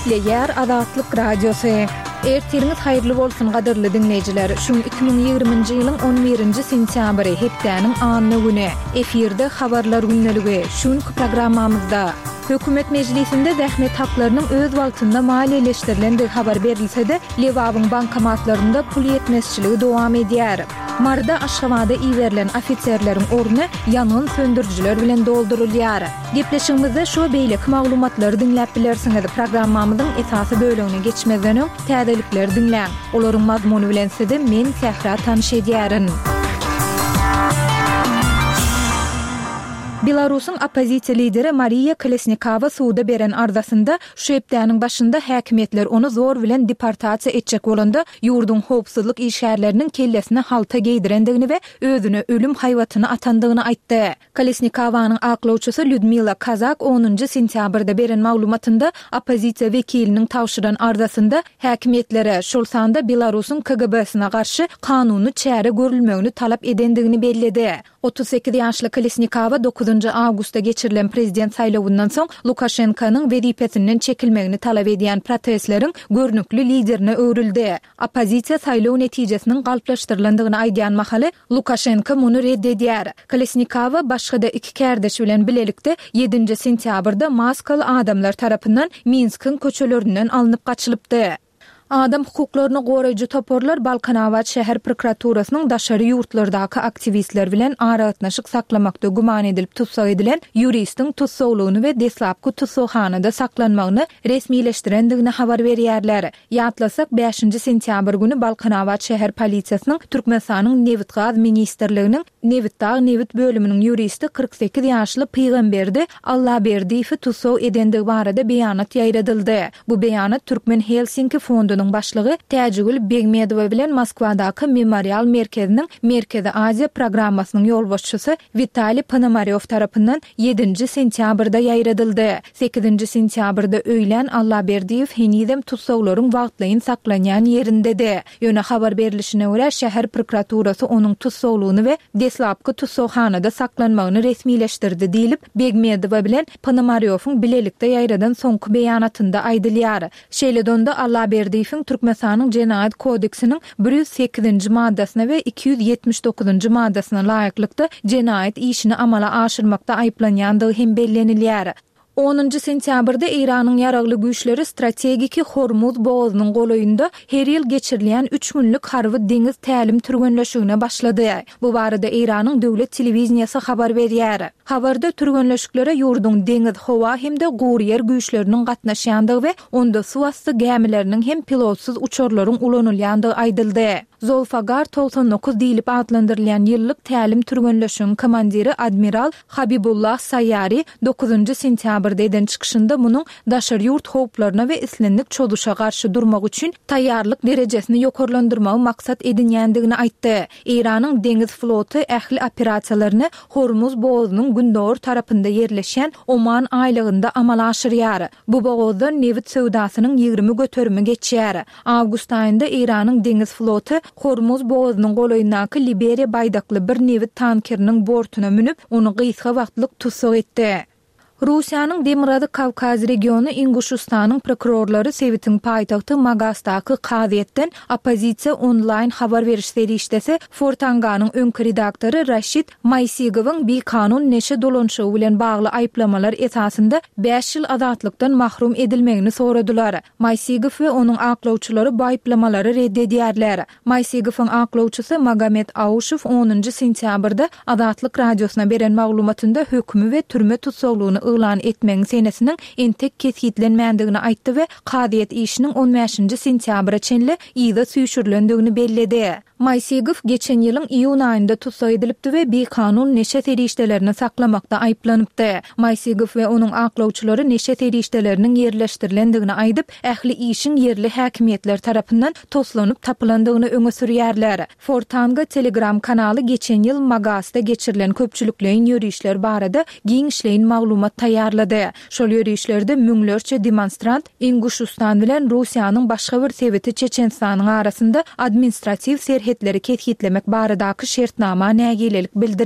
Eşleyer Azatlyk Radiosu. Ertiriniz hayırlı bolsun gadyrly dinleyijiler. Şu 2020-nji ýylyň 11-nji sentýabry hepdäniň anyny güni. Efirde habarlar günneligi. Şuňky programmamyzda Hökümet Meclisinde zähmet haklarynyň öz wagtynda maliýeleşdirilen habar berilse-de, Lewabyň bankomatlarynda pul ýetmezçiligi dowam edýär. Marda Aşgabatda iýerilen ofitserleriň orny ýanyň söndürjiler bilen doldurulýar. Gepleşigimizde şu beýleki maglumatlary dinläp bilersiňiz. Programmamyzyň esasy bölümine geçmeden öň täzelikler dinläň. Olaryň mazmuny bilen-de men Sähra tanyş edýärin. Belarusyň opozisiýa lideri Mariya Kolesnikova suwda beren ardasynda şu hepdäniň başynda häkimetler onu zor bilen deportasiýa etjek bolanda ýurdun howpsuzlyk işgärleriniň kellesine halta geydirendigini we özüne ölüm haýwatyny atandygyny aýtdy. Kolesnikowaň aklawçysy Lyudmila Kazak 10-njy sentýabrda beren maglumatynda opozisiýa wekiliniň tawşyran ardasynda häkimetlere şol sanda Belarusyň KGB-sine garşy kanuny çäre görülmegini talap edendigini belledi. 38 ýaşly Kolesnikova 9 awgustda geçirilen prezident saýlawyndan soň Lukashenkanyň wezipesinden çekilmegini talap edýän protestleriň görnükli liderine öwrildi. Opozisiýa saýlaw netijesiniň galplaşdyrylandygyny aýdýan mahaly Lukashenko muny reddedýär. Kolesnikova başga-da iki kärdeş bilen bilelikde 7 sentýabrda Moskwa adamlar tarapyndan Minskiň köçelerinden alınıp gaçylypdy. Adam hukuklaryny goraýjy toporlar Balkanawat şäher prokuraturasynyň daşary ýurtlardaky aktivistler bilen aragatnaşyk saklamakda guman edilip tutsak edilen ýuristiň tutsaglygyny we deslapky tutsaghanada saklanmagyny resmileşdirendigini habar berýärler. Ýatlasak 5 sentýabr güni Balkanawat şäher polisiýasynyň Türkmenistanyň Newit gaz ministrliginiň Newit bölüminiň ýuristi 48 ýaşly Pygamberdi Allaberdiýewi tutsag edendigi barada beýanat ýaýradyldy. Bu beýanat Türkmen Helsinki fondu başlygy Täjigül Begmedowa bilen Moskwadaky Memorial merkeziniň Merkezi Aziýa programmasynyň ýolbaşçysy Vitali Ponomarew tarapyndan 7 sentýabrda ýaýradyldy. 8 sentýabrda öýlen Allaberdiýew henizem tutsaglaryň wagtlaryň saklanýan ýerindedi. Ýöne habar berilişine görä şäher prokuraturasy onuň tutsaglygyny we deslapky tutsaghanada saklanmagyny resmileşdirdi diýilip Begmedowa bilen Ponomarewiň bilelikde ýaýradan soňky beýanatynda aýdylýar. Şeýledonda Allaberdiýew Türkmenistanyň Jenaýat kodeksiniň 108-nji maddasyna we 279-njy maddasyna laýyklykda jenaýat işini amala aşyrmakda aýplanýandygy hem bellenilýär. 10 sentýabrda Iranyň ýaragly güýçleri strategiki Hormuz boğazynyň golaýynda her ýyl geçirilen 3 günlük harby deňiz tälim türgenleşigine başlady. Bu barada Iranyň döwlet telewiziýasy habar berýär. Habarda türgenleşiklere ýurdun deňiz howa hem de guryer güýçleriniň gatnaşýandygy we onda suwasty gämileriniň hem pilotsuz uçurlaryň ulanylýandygy aýdyldy. Zolfagar 99 diýilip adlandyrylýan ýyllyk tälim türgenleşiginiň komandiri Admiral Habibullah Sayyari 9 sentýabrda eden çykyşynda munyň daşary ýurt howplaryna we islenlik çoduşa garşy durmak üçin taýýarlyk derejesini ýokarlandyrmagy maksat edinýändigini aýtdy. Iranyň deňiz floty ähli operasiýalaryny Hormuz boğazynyň gündor tarapynda ýerleşen Oman aýlygynda amala aşyrýar. Bu boğazdan newit söwdasynyň 20 göterimi geçýär. Awgust aýynda Iranyň deňiz floty Hormuz boğazynyň golaýyndaky Liberiya baýdakly bir newit tankeriniň bortuna minip onu gysga wagtlyk tutsak etdi. Rusiýanyň Demirady Kawkaz regiony Inguşustanyň prokurorlary Sewitiň paýtagty Magastdaky Kaziýetden opozisiýa online habar beriş serişdesi Fortanganyň öňkü redaktory Raşid Maysigowyň bir kanun neşe dolanşygy bilen bagly aýplamalar esasında 5 ýyl azatlykdan mahrum edilmegini soradylar. Maysigow we onuň aklawçylary bu aýplamалary reddedýärler. Maysigowyň aklawçysy Magomed Awşew 10 sentýabrda Azatlyk radiosuna beren maglumatynda hökmi we türme tutsaglygyny ılan etmeň senesiniň entek kesgitlenmändigini aýtdy we Kaziýet işiniň 15 sentýabra çenli ýyda süýşürilendigini belledi. Maysigow geçen ýylyň iýun aýynda tutsak edilipdi we bir kanun neşe serişdelerini saklamakda aýplanıpdy. Maysigow we onuň aklawçylary neşe serişdeleriniň ýerleşdirilendigini aýdyp, ähli işin ýerli häkimetler tarapyndan toslanyp tapylandygyny öňe sürýärler. Fortanga Telegram kanaly geçen ýyl Magasta geçirilen köpçülikleýin ýörüşler barada giň işleýin maglumat taýýarlady. Şol ýörüşlerde müňlerçe demonstrant Inguşustan bilen Rusiýanyň başga bir sewiti Çeçenistanyň arasynda administrativ serhetleri kethitlemek baradaky şertnama nägilelik bildirdi.